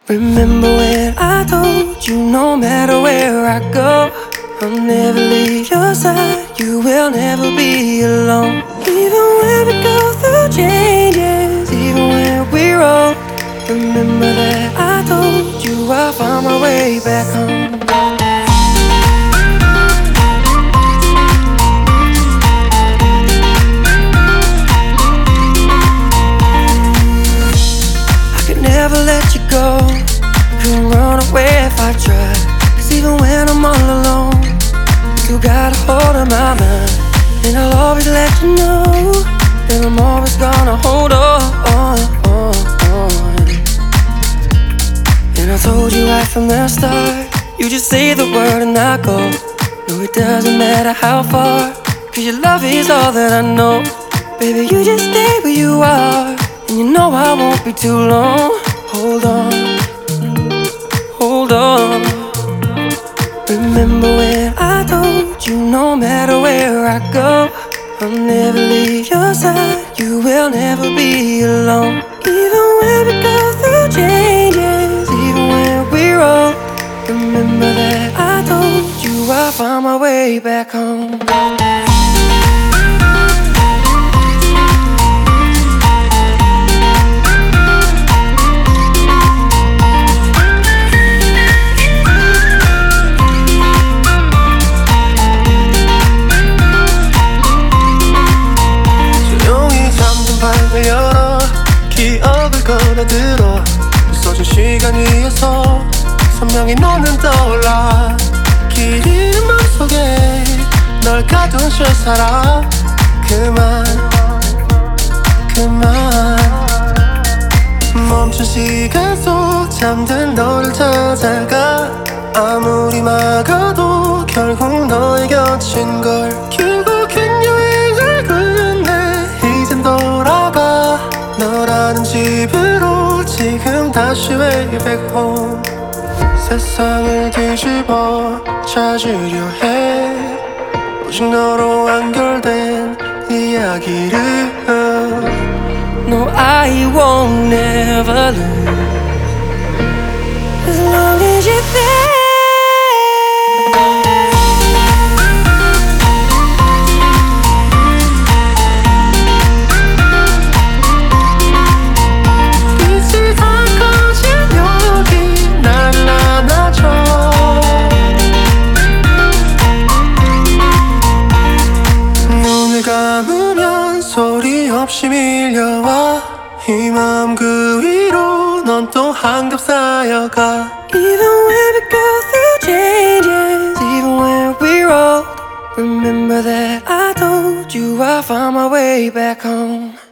Remember when I told you no matter where I go, I'll never leave your side, you will never be alone. Even when we go through changes, even when we're old, remember that I told you I'll find my way back home. Never let you go, couldn't run away if I tried. Cause even when I'm all alone, you still got a hold of my mind. And I'll always let you know that I'm always gonna hold on. And I told you right from the start, you just say the word and I go. No, it doesn't matter how far, cause your love is all that I know. Baby, you just stay where you are, and you know I won't be too long. Hold on, hold on. Remember when I told you no matter where I go, I'll never leave your side, you will never be alone. Even when we go through changes, even when we're old, remember that I told you I'll find my way back home. 열어 기억을 걸어들어 부서진 시간 위에서 선명히 너는 떠올라 길 잃은 맘속에 널 가둔 채 살아 그만 멈춘 시간 속 잠든 너를 찾아가 아무리 막아도 결국 너의 곁인 걸 결국엔 여행을 끝내 이젠 돌아가 너라는 집으로 지금 다시 way back home. 세상을 뒤집어 찾으려 해 오직 너로 완결된 이야기를 No, I won't never lose as long as you're there. 빛이 다 꺼진 여기 날 안아줘 눈을 감으면 소리 없이 밀려와 이 마음 그 위로 넌 또 한겹 쌓여가 Even when we go through changes, even when we're old, remember that I told you I'll find my way back home.